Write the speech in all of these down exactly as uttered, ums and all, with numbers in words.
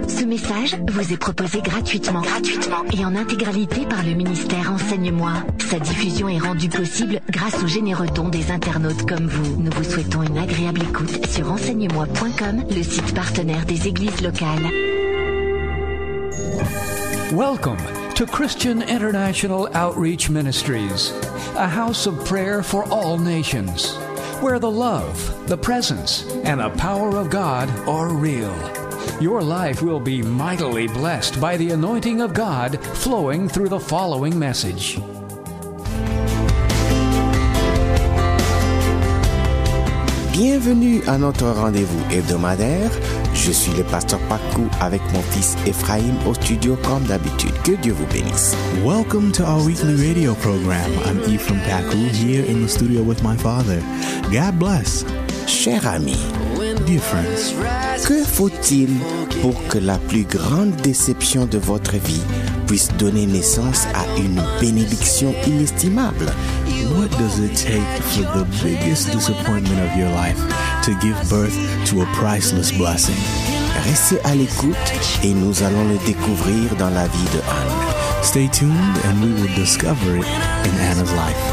Ce message vous est proposé gratuitement, gratuitement et en intégralité par le ministère Enseigne-moi. Sa diffusion est rendue possible grâce aux généreux dons des internautes comme vous. Nous vous souhaitons une agréable écoute sur enseigne-moi point com, le site partenaire des églises locales. Welcome to Christian International Outreach Ministries, a house of prayer for all nations, where the love, the presence, and the power of God are real. Your life will be mightily blessed by the anointing of God flowing through the following message. Bienvenue à notre rendez-vous hebdomadaire. Je suis le pasteur Pakou avec mon fils Ephraim au studio comme d'habitude. Que Dieu vous bénisse. Welcome to our weekly radio program. I'm Ephraim Pakou here in the studio with my father. God bless. Chers amis, dear friends, que faut-il pour que la plus grande déception de votre vie puisse donner naissance à une bénédiction inestimable? what does it take for the biggest disappointment of your life to give birth to a priceless blessing? Restez à l'écoute et nous allons le découvrir dans la vie de Anne. Stay tuned and we will discover it in Anna's life.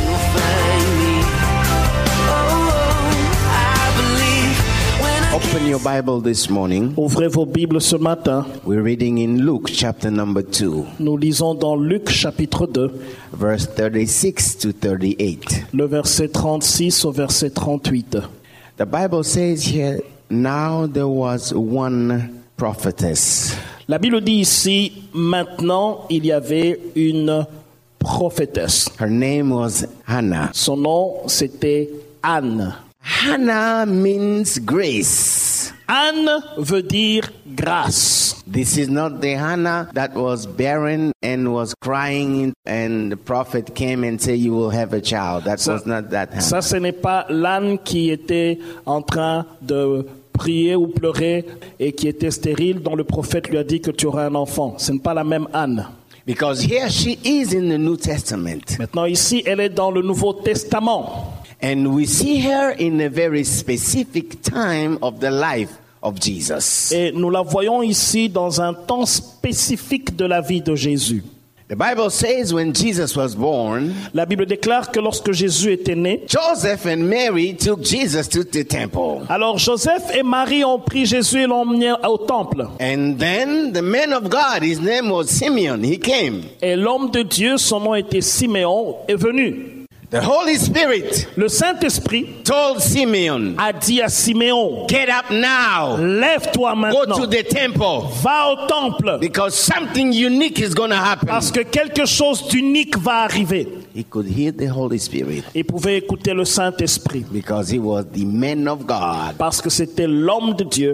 Open your Bible this morning. Ouvrez vos Bibles ce matin. We're reading in Luke chapter number two. Nous lisons dans Luc chapitre deux, verse thirty-six to thirty-eight. le verset trente-six au verset trente-huit. The Bible says here, now there was one prophetess. La Bible dit ici, maintenant il y avait une prophétesse. Her name was Hannah. Son nom c'était Anne. Hannah means grace. Anne veut dire grâce. This is not the Hannah that was barren and was crying and the prophet came and said you will have a child. That Ça, was not that Hannah. ça ce n'est pas l'âne qui était en train de prier ou pleurer et qui était stérile dont le prophète lui a dit que tu auras un enfant. Ce n'est pas la même Anne. Because here she is in the New Testament. Maintenant ici elle est dans le Nouveau Testament. And we see her in a very specific time of the life of Jesus. Et nous la voyons ici dans un temps spécifique de la vie de Jésus. The Bible says when Jesus was born, La Bible déclare que lorsque Jésus était né, Joseph and Mary took Jesus to the temple. alors Joseph et Marie ont pris Jésus et l'ont emmené au temple. And then the man of God, his name was Simeon, he came. Et l'homme de Dieu, son nom était Siméon, est venu. The Holy Spirit Le Saint-Esprit told Simeon, a dit à Siméon, get up now, lève-toi go maintenant, to the temple, va au temple, because something unique is going to happen. parce que quelque chose d'unique va arriver. He could hear the Holy Spirit Il pouvait écouter le Saint-Esprit, because he was the man of God. parce que c'était l'homme de Dieu.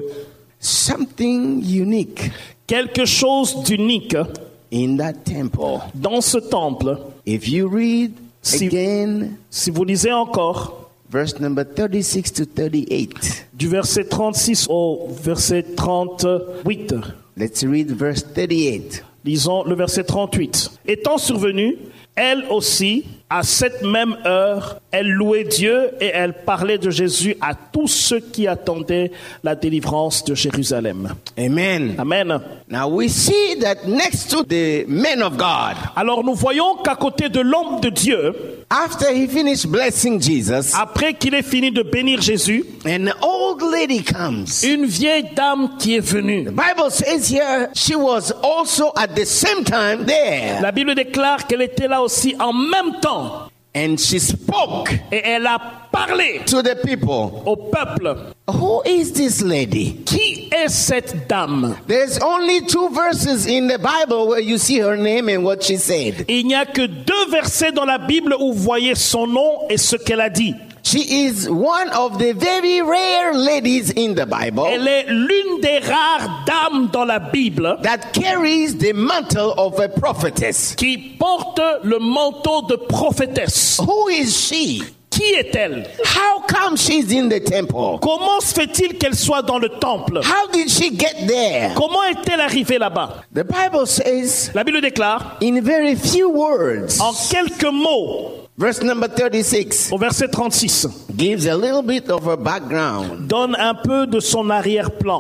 Something unique Quelque chose d'unique in that temple. dans ce temple. If you read Si- again, Si vous lisez encore, verse number thirty-six to thirty-eight. du verset trente-six au verset trente-huit. Let's read verse thirty-eight. Lisons le verset trente-huit. Étant survenue, elle aussi, à cette même heure, elle louait Dieu et elle parlait de Jésus à tous ceux qui attendaient la délivrance de Jérusalem. Amen. Amen. Now we see that next to the man of God, Alors nous voyons qu'à côté de l'homme de Dieu, after he finished blessing Jesus, après qu'il ait fini de bénir Jésus, an old lady comes. une vieille dame qui est venue. The Bible says here she was also at the same time there. La Bible déclare qu'elle était là aussi en même temps. And she spoke Et elle a parlé to the people. au peuple. Who is this lady? Qui est cette dame? There's only two verses in the Bible where you see her name and what she said. Il n'y a que deux versets dans la Bible où vous voyez son nom et ce qu'elle a dit. She is one of the very rare ladies in the Bible Elle est l'une des rares dames dans la Bible that carries the mantle of a prophetess. qui porte le manteau de prophétesse. Who is she? Qui est-elle? How come she's in the temple? Comment se fait-il qu'elle soit dans le temple? How did she get there? Comment est-elle arrivée là-bas? The Bible says La Bible déclare in very few words, en quelques mots, verse number thirty-six au verset trente-six, gives a little bit of a background. donne un peu de son arrière-plan.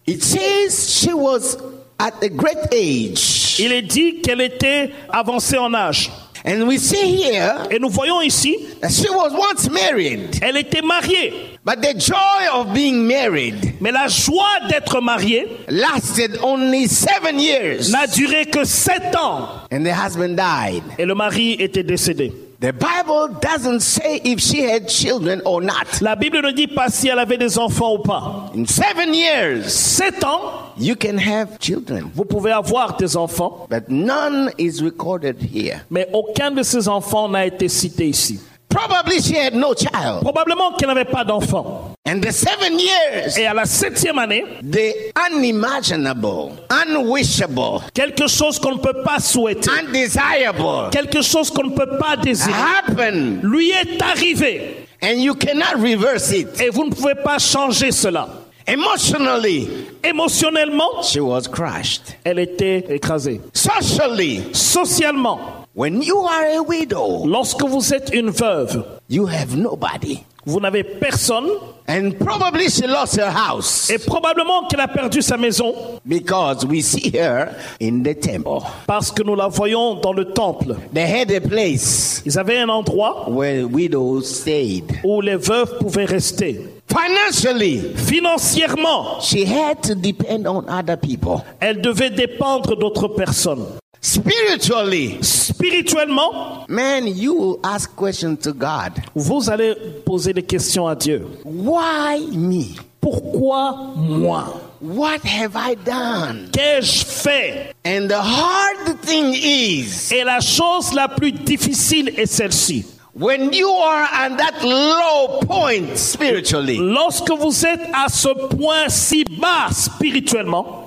It says she was at a great age. Il est dit qu'elle était avancée en âge. And we see here Et nous voyons ici, that she was once married. elle était mariée. But the joy of being married Mais la joie d'être mariée lasted only seven years. n'a duré que sept ans. And the husband died. Et le mari était décédé. The Bible doesn't say if she had children or not. La Bible ne dit pas si elle avait des enfants ou pas. In seven years, Sept ans, you can have children. vous pouvez avoir des enfants, But none is recorded here. mais aucun de ces enfants n'a été cité ici. Probably she had no child. Probablement qu'elle n'avait pas d'enfant. And the seven years, Et à la septième année, the unimaginable, unwishable, quelque chose qu'on ne peut pas souhaiter, undesirable quelque chose qu'on ne peut pas désirer, happened, lui est arrivé. and you cannot reverse it. Et vous ne pouvez pas changer cela. Emotionally, Émotionnellement, she was crushed. elle était écrasée. Socially, Socialement, when you are a widow, lorsque vous êtes une veuve, you have nobody. vous n'avez personne, And probably she lost her house et probablement qu'elle a perdu sa maison, because we see her in the temple. parce que nous la voyons dans le temple. They had a place Ils avaient un endroit where widows stayed. où les veuves pouvaient rester. Financially, Financièrement, she had to depend on other people. elle devait dépendre d'autres personnes. Spiritually, Spirituellement, man, you will ask questions to God. vous allez poser des questions à Dieu. Why me? Pourquoi moi? What have I done? Qu'ai-je fait? And the hard thing is, Et la chose la plus difficile est celle-ci. when you are at that low point spiritually, Lorsque vous êtes à ce point si bas spirituellement,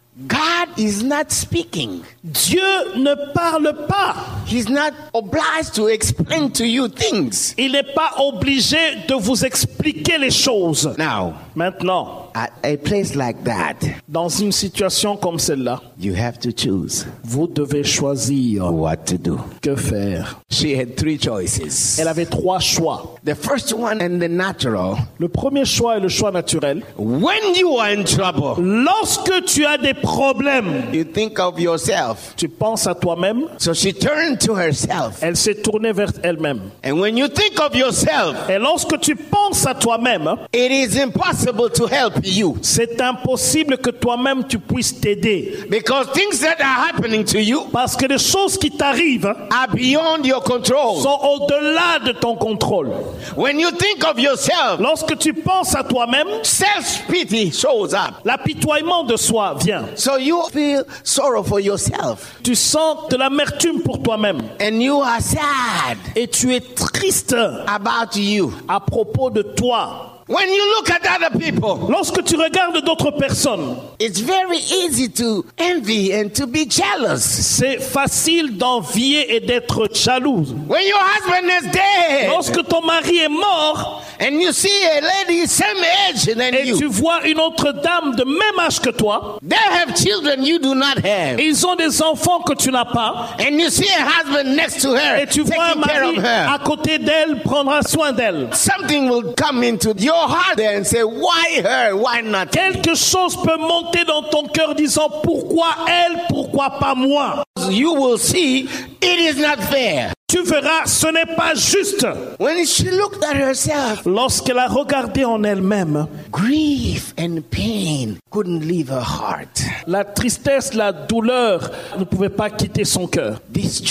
God is not speaking. Dieu ne parle pas. He's not obliged to explain to you things. Il n'est pas obligé de vous expliquer les choses. Now, Maintenant, at a place like that, dans une situation comme celle-là, you have to choose vous devez choisir what to do. que faire. She had three choices. Elle avait trois choix. The first one and the natural. Le premier choix est le choix naturel. When you are in trouble, Lorsque tu as des problèmes, you think of yourself. tu penses à toi-même. So she turned to herself. Elle s'est tournée vers elle-même. And when you think of yourself, Et lorsque tu penses à toi-même, it is impossible to help you. c'est impossible que toi-même tu puisses t'aider. Because things that are happening to you Parce que les choses qui t'arrivent are beyond your control. sont au-delà de ton contrôle. When you think of yourself, Lorsque tu penses à toi-même, self-pity shows up. l'apitoiement de soi vient. So you feel sorrow for yourself. Tu sens de l'amertume pour toi-même. And you are sad Et tu es triste about you. à propos de toi. When you look at other people, Lorsque tu regardes d'autres personnes, it's very easy to envy and to be jealous. c'est facile d'envier et d'être jalouse. When your husband is dead Lorsque ton mari est mort and you see a lady same age than et tu you, vois une autre dame de même âge que toi, they have children you do not have, ils ont des enfants que tu n'as pas, and you see a husband next to her et tu vois un taking care mari of her, à côté d'elle prendra soin d'elle. something will come into your heart there and say, why her, why not? Quelque chose peut monter dans ton cœur disant pourquoi elle, pourquoi pas moi. You will see it is not fair. Tu verras, ce n'est pas juste. When she looked at herself, Lorsqu'elle a regardé en elle-même, grief and pain couldn't leave her heart. la tristesse, la douleur ne pouvaient pas quitter son cœur.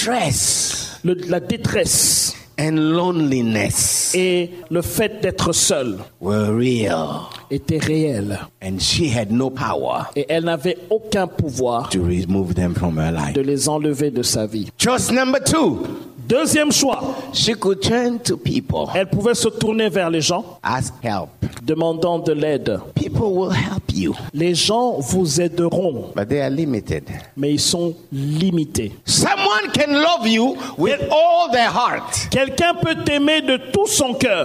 Distress Le- la détresse and loneliness et le fait d'être seule were real. étaient réels. And she had no power Et elle n'avait aucun pouvoir to remove them from her life. de les enlever de sa vie. Choice number two, Deuxième choix, she could turn to people, elle pouvait se tourner vers les gens, ask help. demandant de l'aide. People will help you, Les gens vous aideront, but they are limited. mais ils sont limités. Someone can love you with all their heart, Quelqu'un peut t'aimer de tout son cœur,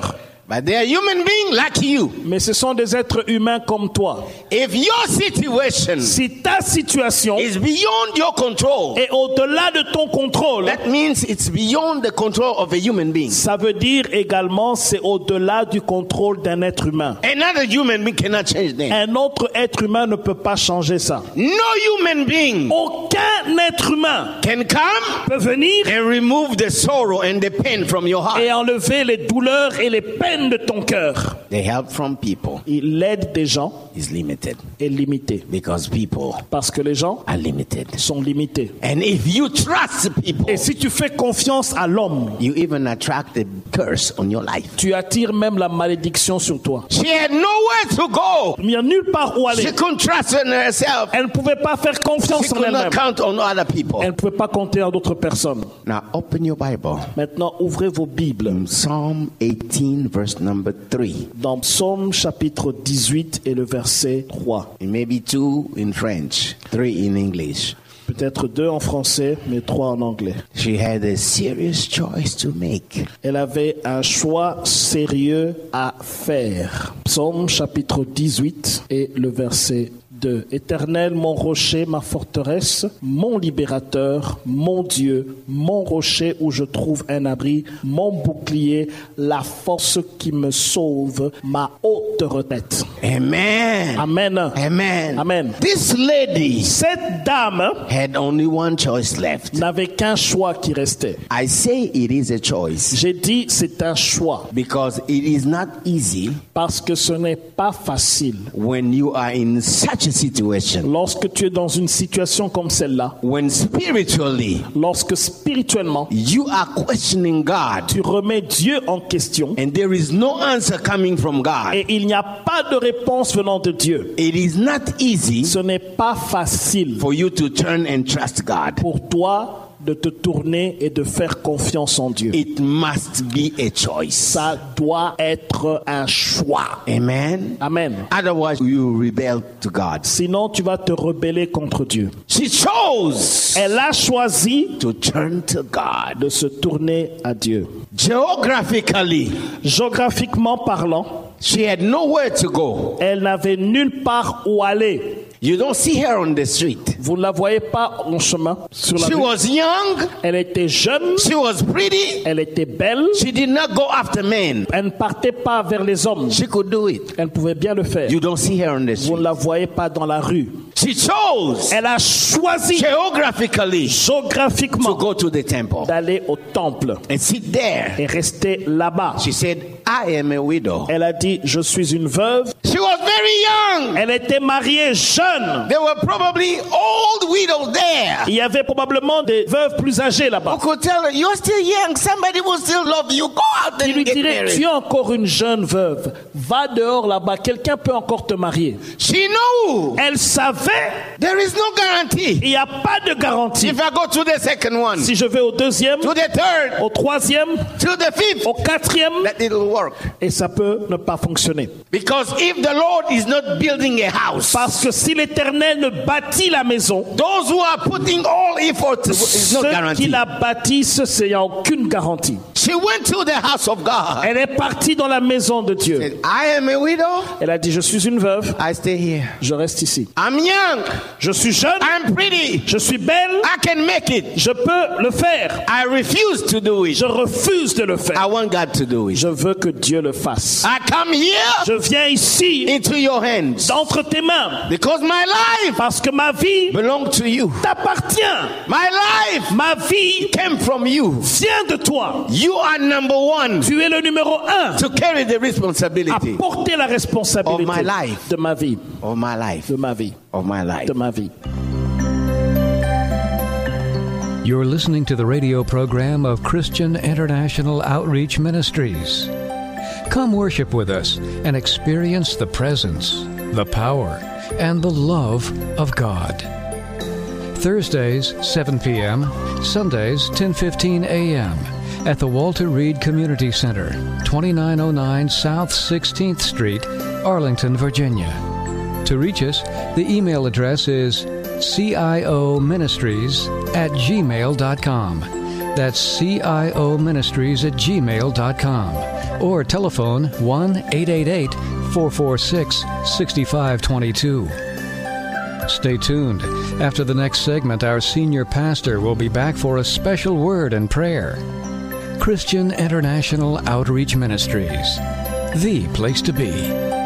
But they are human beings like you. Mais ce sont des êtres humains comme toi. If your situation Si ta situation is beyond your control, est au-delà de ton contrôle, that means it's beyond the control of a human being. ça veut dire également c'est au-delà du contrôle d'un être humain. Another human being cannot change them. Un autre être humain ne peut pas changer ça. No human being Aucun être humain can come peut venir and remove the sorrow and the pain from your heart. et enlever les douleurs et les peines de ton cœur. The help from people Il l'aide des gens is limited est limité because people parce que les gens are limited. sont limités. And if you trust people, Et si tu fais confiance à l'homme, you even attract the curse on your life. tu attires même la malédiction sur toi. She had nowhere to go. Il n'y a nulle part où aller. She couldn't trust in herself. Elle ne pouvait pas faire confiance She en could elle-même. not count on other people. Elle ne pouvait pas compter en d'autres personnes. Now open your Bible. Maintenant, ouvrez vos Bibles Psalm eighteen, verse number three. dans Psaume chapitre dix-huit et le verset trois. It may be two in French, three in English. Peut-être deux en français, mais trois en anglais. She had a serious choice to make. Elle avait un choix sérieux à faire. Psaume chapitre dix-huit et le verset deux. Éternel, mon rocher, ma forteresse, mon libérateur, mon Dieu, mon rocher où je trouve un abri, mon bouclier, la force qui me sauve, ma haute retraite. Amen. Amen. Amen. Amen. This lady Cette dame had only one choice left. n'avait qu'un choix qui restait. I say it is a choice J'ai dit c'est un choix because it is not easy parce que ce n'est pas facile. when you are in such a situation, Lorsque tu es dans une situation comme celle-là, when spiritually lorsque spirituellement you are questioning God tu remets Dieu en question and there is no answer coming from God. et il n'y a pas de réponse venant de Dieu, It is not easy ce n'est pas facile for you to turn and trust God. pour toi de te tourner et de faire confiance en Dieu. It must be a choice. Ça doit être un choix. Amen. Amen. Otherwise you rebel to God. Sinon, tu vas te rebeller contre Dieu. She chose Elle a choisi to turn to God. de se tourner à Dieu. Geographically, Géographiquement parlant, she had nowhere to go. elle n'avait nulle part où aller. You don't see her on the street. Vous ne la voyez pas en chemin sur la She rue. was young. Elle était jeune, She was pretty. elle était belle, She did not go after men. elle ne partait pas vers les hommes. She could do it. Elle pouvait bien le faire. You don't see her on the Vous ne street. la voyez pas dans la rue. She chose Elle a choisi geographically to géographiquement go to the temple d'aller au temple and sit there. et rester là-bas. She said, I am a widow. Elle a dit, je suis une veuve. She was very young. Elle était mariée jeune. There were probably old widows there. Il y avait probablement des veuves plus âgées Who là-bas. could tell her, you're still young, somebody will still love you. Go out Qui and lui get dirait, married. tu es encore une jeune veuve. Va dehors là-bas, quelqu'un peut encore te marier. She knew Elle savait, there is no guarantee. il n'y a pas de garantie. If I go to the second one, Si je vais au deuxième, to the third, au troisième, to the fifth, au quatrième, that it will work. et ça peut ne pas fonctionner. Because if the Lord is not building a house, Parce que si l'Éternel ne bâtit la maison, those who are putting all effort is not ceux qui guaranteed. la bâtissent, il n'y a aucune garantie. She went to the house of God. Elle est partie dans la maison de Dieu. Said, I am a widow. Elle a dit, je suis une veuve, I stay here. je reste ici. I'm young. Je suis jeune, I'm pretty. je suis belle, I can make it. je peux le faire. I refuse to do it. Je refuse de le I faire. want God to do it. Je veux que Dieu le fasse. I come here Je viens ici, into your hands d'entre tes mains, because my life parce que ma vie belongs to you. t'appartient. My life Ma vie came from you. vient de toi. You are number one Tu es le numéro un to carry the à responsibility porter la responsabilité Of my life. de ma vie, of my life. de ma vie, Of my life. de ma vie. You're listening to the radio program of Christian International Outreach Ministries. Come worship with us and experience the presence, the power, and the love of God. Thursdays, seven p.m., Sundays, ten fifteen a.m. at the Walter Reed Community Center, twenty-nine oh nine South sixteenth Street, Arlington, Virginia. To reach us, the email address is C I O ministries at gmail dot com. That's C I O ministries at gmail dot com. Or telephone one eight eight eight, four four six, six five two two. Stay tuned. After the next segment, our senior pastor will be back for a special word and prayer. Christian International Outreach Ministries, the place to be.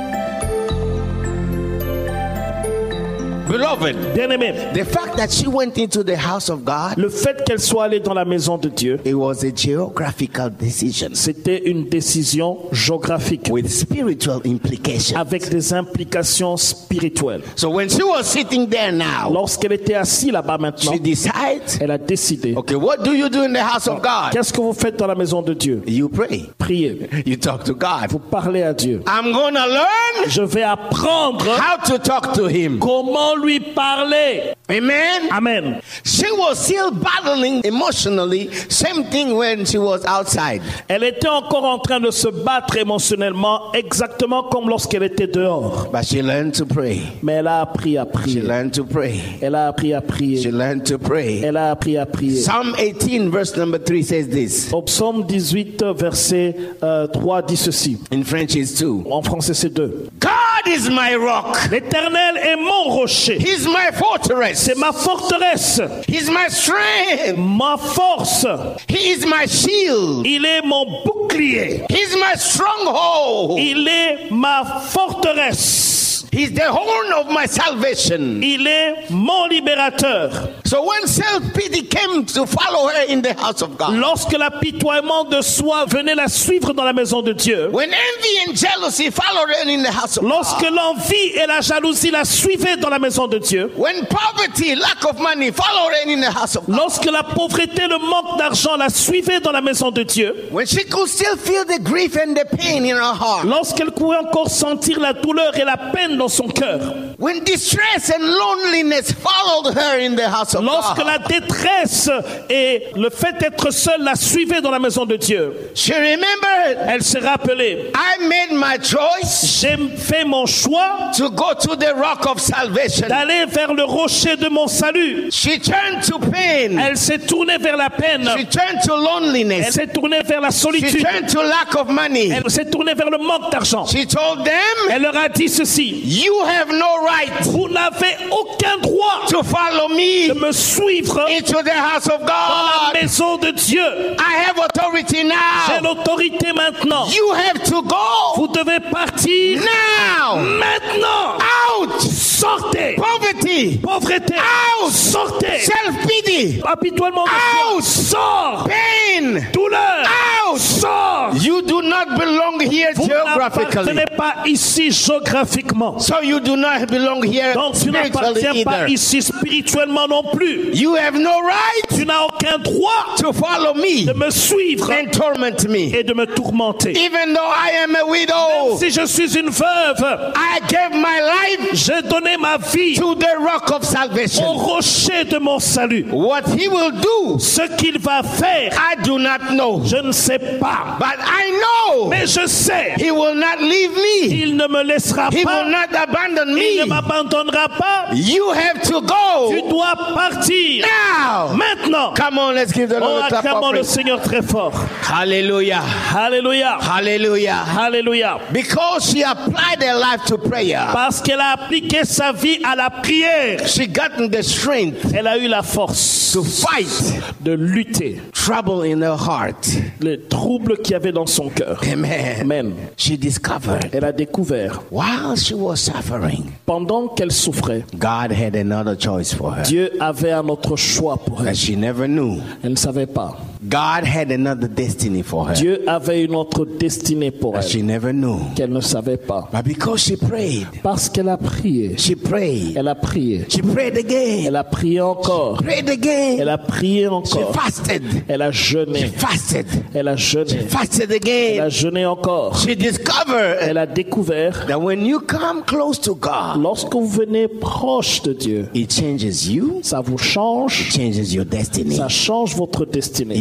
Beloved, Bien-aimé, the fact that she went into the house of God, le fait qu'elle soit allée dans la maison de Dieu, it was a geographical decision c'était une décision géographique with spiritual implications. avec des implications spirituelles. So when she was sitting there now, Lorsqu'elle était assise là-bas maintenant, she decides, elle a décidé. okay, what do you do in the house of God? Qu'est-ce que vous faites dans la maison de Dieu? You pray. Priez. You talk to God. Vous parlez à Dieu. I'm gonna learn Je vais apprendre how to talk to him. comment lui parler. Amen. Amen. She was still battling emotionally. Same thing when she was outside. Elle était encore en train de se battre émotionnellement, exactement comme lorsqu'elle était dehors. But she learned to pray. Mais elle a appris à She prier. learned to pray. Elle a appris à She prier. learned to pray. Elle a appris à prier. Psalm eighteen, verse number three says this. Au psaume dix-huit, verset euh, trois, dit ceci. In French, it's two. En français, c'est deux. God is my rock. L'Éternel est mon rocher. He's my fortress. C'est ma forteresse. He's my strength. Ma force. He is my shield. Il est mon bouclier. He's my stronghold. Il est ma forteresse. He's the horn of my salvation. Il est mon libérateur. So when self-pity came to follow her in the house of God, Lorsque l'apitoiement de soi venait la suivre dans la maison de Dieu, when envy and jealousy followed her in the house of lorsque God, l'envie et la jalousie la suivaient dans la maison de Dieu, when poverty, lack of money followed her in the house of God, lorsque la pauvreté, le manque d'argent la suivaient dans la maison de Dieu, when she could still feel the grief and the pain in her heart, lorsqu'elle pouvait encore sentir la douleur et la peine dans son cœur, when distress and loneliness followed her in the house of lorsque God, la détresse et le fait d'être seule la suivaient dans la maison de Dieu, she remembered, elle s'est rappelée, I made my choice j'ai fait mon choix to go to the rock of salvation. d'aller vers le rocher de mon salut. She turned to pain. Elle s'est tournée vers la peine. She turned to Elle loneliness. s'est tournée vers la She solitude. turned to lack of money. Elle s'est tournée vers le manque d'argent. She told them, Elle leur a dit ceci. you have no right Vous n'avez aucun droit to follow me de me suivre into the house of dans la God. maison de Dieu. I have authority J'ai now. l'autorité maintenant. You have to go Vous devez partir now. maintenant. Out. Sortez. Poverty. Pauvreté. Out. Sortez. Self-pity. Apitoiement de Out. soi. Sors. Pain. Douleur. Out. Sors. You do not belong here Vous geographically. n'appartenez pas ici géographiquement. So you do not belong here Donc tu spiritually n'appartiens pas either. ici spirituellement non plus. You have no right Tu n'as aucun droit to follow me de me suivre and torment me. et de me tourmenter. Even though I am a widow, Si je suis une veuve, I gave my life j'ai donné ma vie to the rock of au salvation. rocher de mon salut. What he will do, Ce qu'il va faire, I do not know. je ne sais pas. But I know Mais je sais, he will not leave me. il ne me laissera He pas. will not abandon Il ne me. m'abandonnera pas. You have to Tu go dois partir now. maintenant. Come on, let's give the Oh, Lord a clap acclamons of le praise. Seigneur très fort. Hallelujah. Alléluia. Hallelujah. Alléluia. Because she applied her life to prayer, Parce qu'elle a appliqué sa vie à la prière. she gotten the strength Elle a eu la force to fight de lutter trouble in her heart. les troubles qu'il y avait dans son cœur. Amen. Amen. She discovered Elle a découvert, while she was suffering, pendant qu'elle souffrait, God had another choice for her Dieu avait un autre choix pour elle. that she never knew. Elle ne savait pas. God had another destiny for her Dieu avait une autre destinée pour that elle she never knew. qu'elle ne savait pas. But because she prayed, Parce qu'elle a prié. she prayed, Elle a prié. she prayed again, Elle a prié encore. prayed again, Elle a prié she encore. fasted, Elle a jeûné. fasted, Elle a jeûné. fasted Elle a again. jeûné encore. She discovered Elle a découvert, that when you come close to God, lorsque vous venez proche de Dieu, it changes you, ça vous change, changes your destiny. ça change votre destinée, It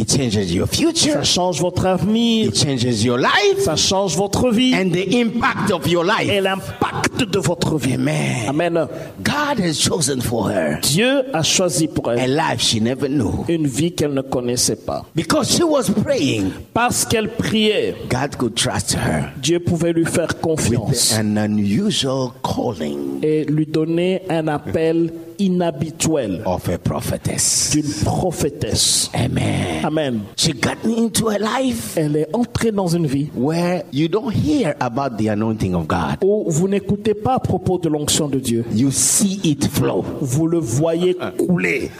It changes your future. Ça change votre avenir. It changes your life. Ça change votre vie. And the impact of your life. Et l'impact de votre vie. Amen. Amen. God has chosen for her Dieu a choisi pour a elle life she never knew. une vie qu'elle ne connaissait pas. Because she was praying, Parce qu'elle priait, God could trust her Dieu pouvait lui faire with confiance an unusual calling et lui donner un appel inhabituel of a prophetess. d'une prophétesse. Amen. Amen. She got me into a life Elle est entrée dans une vie where you don't hear about the anointing of God. où vous n'écoutez pas à propos de l'onction de Dieu. You see it flow. Vous le voyez couler.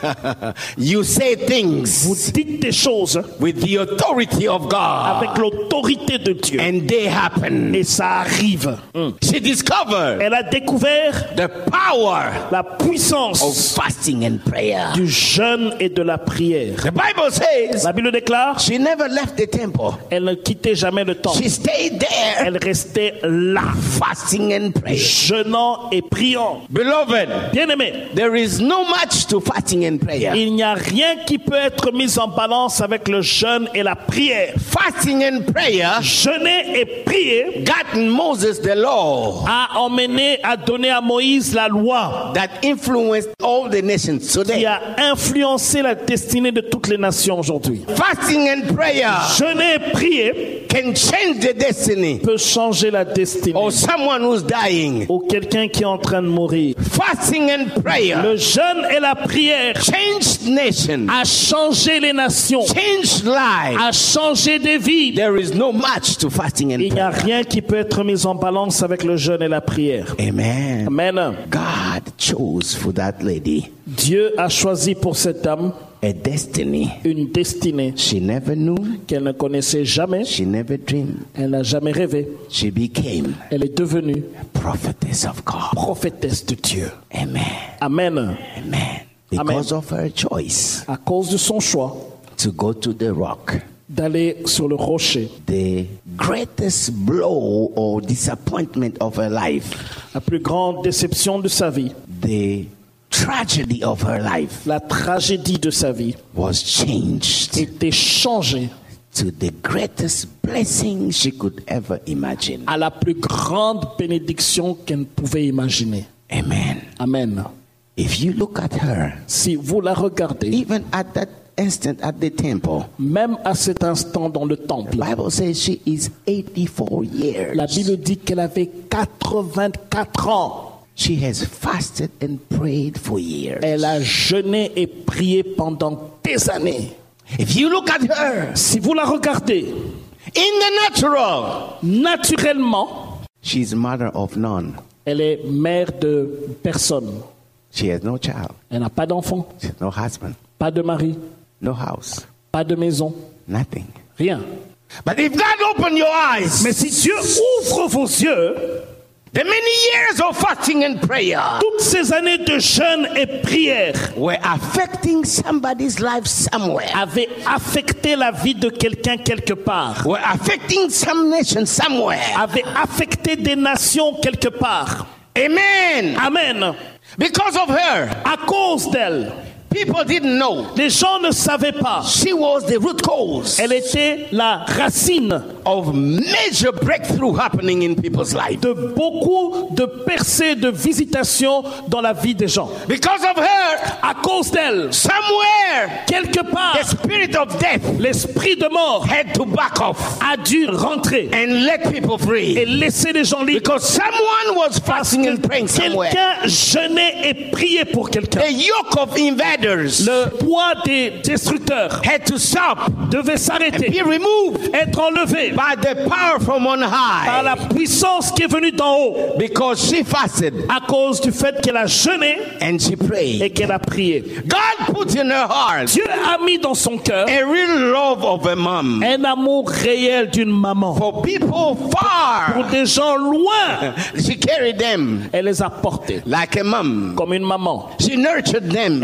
You say Vous things dites des choses with the authority of God, avec l'autorité de Dieu. and they happen. Et ça arrive. She discovered Elle a découvert the power la puissance of fasting and prayer. du jeûne et de la prière. The Bible says La Bible déclare, she never left the temple. elle ne quittait jamais le temple. She stayed there, Elle restait là, fasting and praying. jeûnant et priant. Beloved, Bien-aimé, there is no match to fasting and prayer. il n'y a rien qui peut être mis en balance avec le jeûne et la prière. Fasting and prayer Jeûner et prier got Moses the law a emmené, a donné à Moïse la loi that influenced all the nations qui today. a influencé la destinée de toutes les nations aujourd'hui. Fasting and prayer Jeûner et prier can change the destiny peut changer la destinée. of someone who's dying. Ou quelqu'un qui est en train de mourir. Fasting and prayer Le jeûne et la prière changed nation, a changé les nations, changed lives. a changé des vies. There is no match to fasting and Il n'y a prayer. rien qui peut être mis en balance avec le jeûne et la prière. Amen. Amen. God chose for that lady Dieu a choisi pour cette dame a destiny une destinée she never knew, qu'elle ne connaissait jamais, she never dreamed. elle n'a jamais rêvé. She became Elle est devenue prophetess of God. prophétesse de Dieu. Amen. Amen. Amen. Because of her choice À cause de son choix to go to the rock, d'aller sur le rocher, the greatest blow or disappointment of her life, la plus grande déception de sa vie, the tragedy of her life la tragédie de sa vie, was changed était changée to the greatest blessing she could ever imagine. à la plus grande bénédiction qu'elle pouvait imaginer. Amen. Amen. If you look at her, Si vous la regardez, even at that instant at the temple, même à cet instant dans le temple, the Bible says she is eighty-four years. la Bible dit qu'elle avait quatre-vingt-quatre ans. She has fasted and prayed for years. Elle a jeûné et prié pendant des années. If you look at her Si vous la regardez, in the natural, naturellement, she's mother of none. elle est mère de personne. She has no child, Elle n'a pas d'enfant, she has no husband, pas de mari, no house, pas de maison, nothing. rien. But if God opened your eyes, Mais si Dieu ouvre vos yeux, the many years of fasting and prayer toutes ces années de jeûne et prière were affecting somebody's life somewhere, avaient affecté la vie de quelqu'un quelque part, were affecting some nation somewhere. avaient affecté des nations quelque part. Amen. Amen. Because of her, À cause d'elle, people didn't know les gens ne savaient pas. she was the root cause Elle était la racine of major breakthrough happening in people's life. de beaucoup de percées, de visitations dans la vie des gens. Because of her, À cause d'elle, somewhere quelque part, the spirit of death l'esprit de mort had to back off a dû rentrer and let people et free. laisser les gens libres. Because someone was fasting and praying somewhere. Quelqu'un jeûnait et priait pour quelqu'un. The yoke of invaders Le poids des destructeurs had to stop, devait be s'arrêter, removed être enlevé by the power from on par la high. puissance qui est venue d'en haut Because she fasted à cause du fait qu'elle a jeûné and she et prayed. qu'elle a prié. God put in her heart Dieu a mis dans son cœur a real love of a mom un amour réel d'une maman. for people Pour far. des gens loin, She carried them elle les a portés like a mom. comme une maman. She nurtured them. Elle les a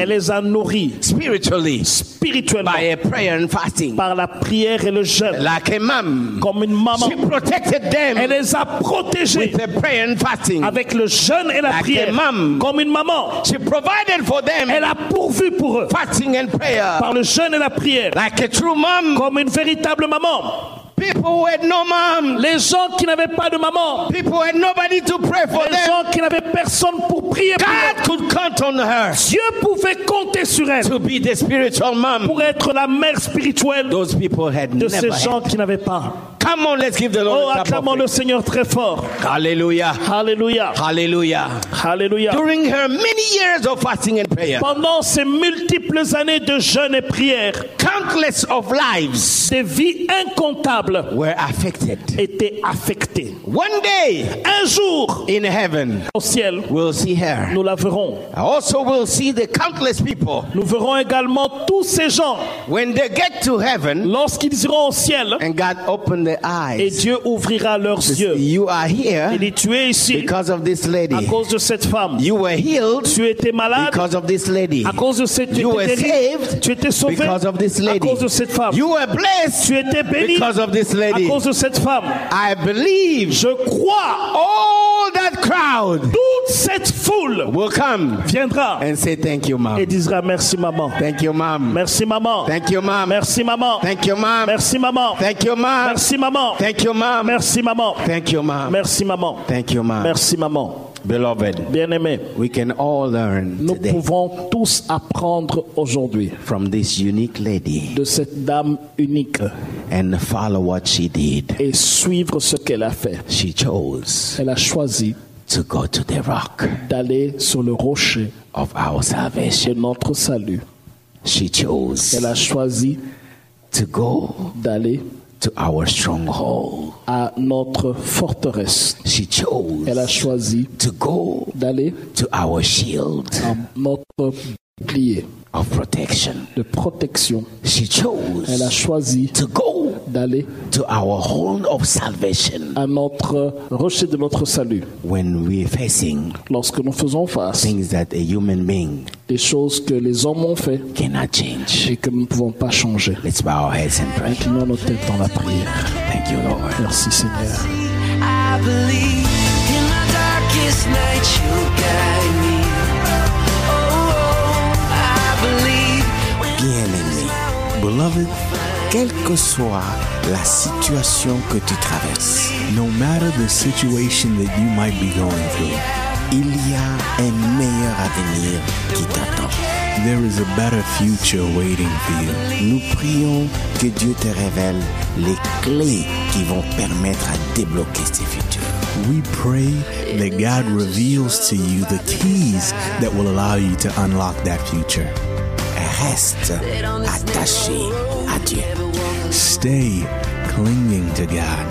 nourri spiritually spirituellement by a prayer and fasting. par la prière et le jeûne. Like a mom, Comme une maman, she protected them elle les a protégés with the prayer and fasting. avec le jeûne et la Like a prière. mom, Comme une maman, she provided for them elle a pourvu pour eux fasting and prayer. par le jeûne et la prière. Like a true mom, Comme une véritable maman. people who had no mom, Les gens qui n'avaient pas de maman, people who had nobody to pray for les them, gens qui n'avaient personne pour prier pour eux, God could count on her Dieu pouvait compter sur elle to be the spiritual mom. pour être la mère spirituelle Those people had de ces never gens had. qui n'avaient pas. Come on, let's give the Lord Oh, a clap acclamons of le praise. Seigneur très fort. Hallelujah. Alléluia. Hallelujah. Alléluia. During her many years of fasting and prayer, Pendant ces multiples années de jeûne et prière, countless of lives des vies incomptables were affected. étaient affectées. One day Un jour, in heaven, au ciel, we'll see her. nous la verrons. Also, we'll see the countless people. Nous verrons également tous ces gens When they get to heaven lorsqu'ils iront au ciel and God opened their et eyes, Dieu ouvrira leurs yeux. you are here Il dit, tu es ici because of this à lady. cause de cette femme. You were healed Tu étais malade because of this lady. à cause de cette tu You were étais guéri. saved Tu étais sauvé because of this à lady. cause de cette femme. You were blessed Tu étais béni because of this à lady. cause de cette femme. I believe Je crois all that crowd toute cette foule will come viendra and say thank you, et mom. dira merci maman. Thank you, mom. Merci maman. Thank you, mom. Merci maman. Thank you, mom. Merci maman. Thank you, mom. Merci maman. Thank you, mom. Merci maman. Thank you, mom. Merci maman. Thank you, mom. Merci maman. Beloved, Bien-aimés, we can all learn nous today pouvons tous apprendre aujourd'hui from this unique lady de cette dame unique and follow what she did. et suivre ce qu'elle a fait. She chose Elle a choisi to go to the rock d'aller sur le rocher of our de salvation. notre salut. She chose Elle a choisi to go d'aller to our stronghold. à notre forteresse. She chose Elle a choisi to go d'aller to our shield à notre bouclier of protection. de protection. She chose Elle a choisi to go d'aller to our horn of salvation à notre rocher de notre salut. when we're facing Lorsque nous faisons face things that a human being des choses que les hommes ont fait cannot change. et que nous ne pouvons pas changer. Let's bow our heads and pray. Inclinons nos têtes dans la prière. Thank you, Lord. Merci Seigneur. I believe in my darkest night you'll guide me. Oh, oh, I believe when Bien-aimé, Beloved, quelle que soit la situation que tu traverses, no matter the situation that you might be going through, il y a un meilleur avenir qui t'attend. there is a better future waiting for you. Nous prions que Dieu te révèle les clés qui vont permettre à débloquer ce futur. We pray that God reveals to you the keys that will allow you to unlock that future. Reste attaché à Dieu. Stay clinging to God.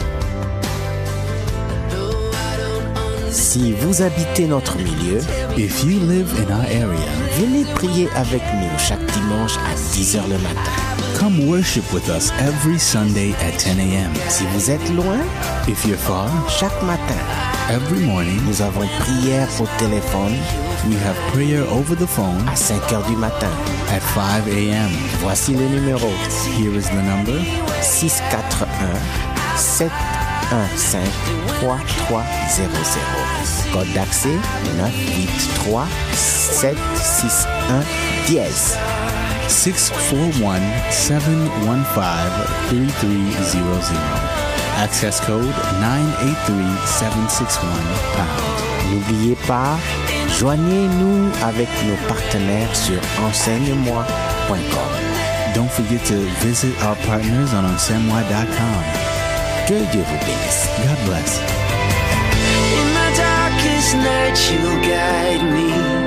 Si vous habitez notre milieu, If you live in our area, venez prier avec nous chaque dimanche à dix heures le matin. come worship with us every Sunday at ten a.m. Si vous êtes loin, If you're far, chaque matin, every morning nous avons prière au téléphone we have prayer over the phone à cinq heures du matin. at five a.m. Voici le numéro Here is the number six quatre un sept un cinq trois trois zéro zéro. Code d'accès neuf huit trois sept six un dièse. six four one, seven one five, three three zero zero. Access code nine eight three, seven six one pound. N'oubliez pas, joignez-nous avec nos partenaires sur enseigne-moi point com. Don't forget to visit our partners on ensemoi dot com. Que Dieu vous bénisse. God bless. in my darkest night you'll guide me.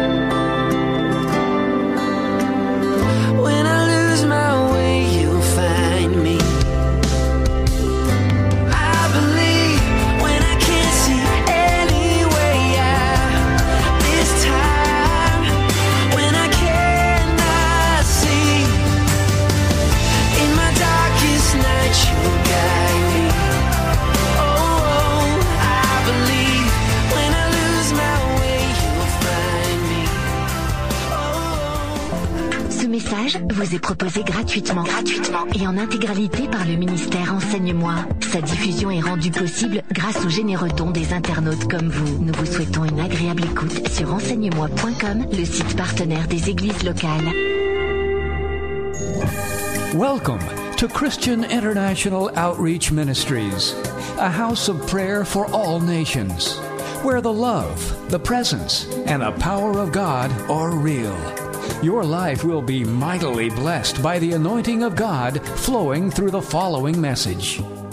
When I lose my way, you'll find me. I believe when I can't see any way out. This time, when I cannot see, in my darkest night, you'll guide me. Oh, I believe when I lose my way, you'll find Ce message vous est proposé gratuitement, gratuitement et en intégralité par le ministère Enseigne-moi. Sa diffusion est rendue possible grâce aux généreux dons des internautes comme vous. Nous vous souhaitons une agréable écoute sur enseigne-moi point com, le site partenaire des églises locales. Welcome to Christian International Outreach Ministries, a house of prayer for all nations, where the love, the presence, and the power of God are real. Your life will be mightily blessed by the anointing of God flowing through the following message.